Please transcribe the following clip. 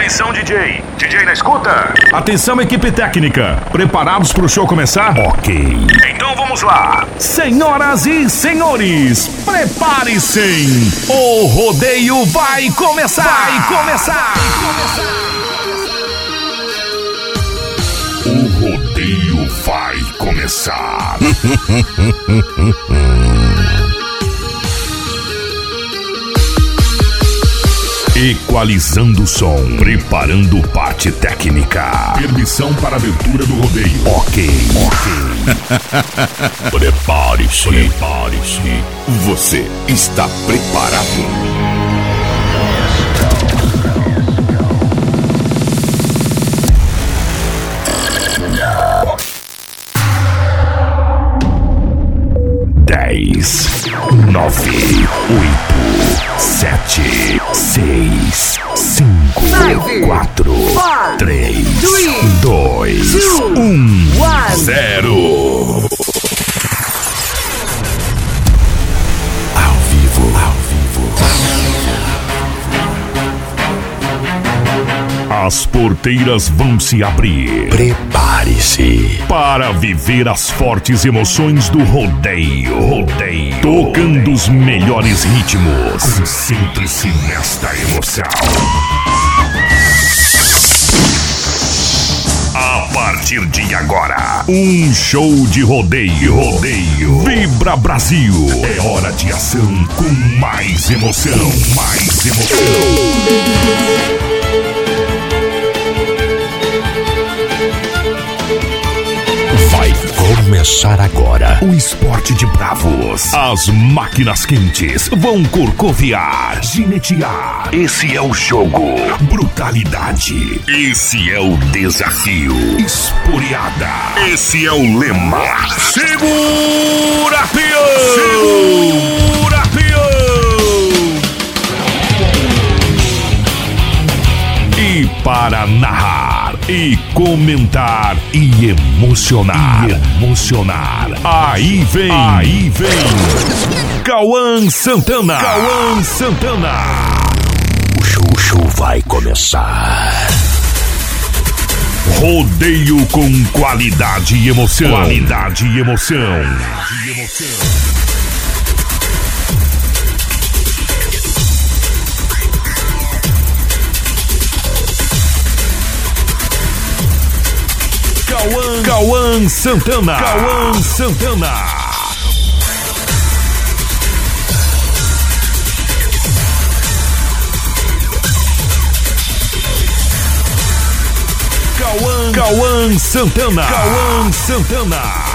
Atenção, DJ. DJ na escuta? Atenção, equipe técnica. Preparados para o show começar? Ok. Então vamos lá. Senhoras e senhores, prepare-se. O rodeio vai começar. O rodeio vai começar. Equalizando o som, preparando parte técnica. Permissão para abertura do rodeio. Ok. Prepare-se. Você está preparado? Dez, 9, 8, 7, 6, 5, 4, 3, 2, 1, 0. Ao vivo. As porteiras vão se abrir. Prepare-se para viver as fortes emoções do rodeio. Tocando os melhores ritmos. Concentre-se nesta emoção. A partir de agora, um show de rodeio. Vibra Brasil. É hora de ação com mais emoção. Vai começar agora o esporte de bravos. As máquinas quentes vão corcoviar, ginetear. Esse é o jogo. Brutalidade. Esse é o desafio. Esporeada. Esse é o lema. Segura, peão! E para narrar, e comentar, e emocionar. Aí vem Cauã Santana. O show vai começar. Rodeio com qualidade e emoção. Cauã Santana. Cauã Santana.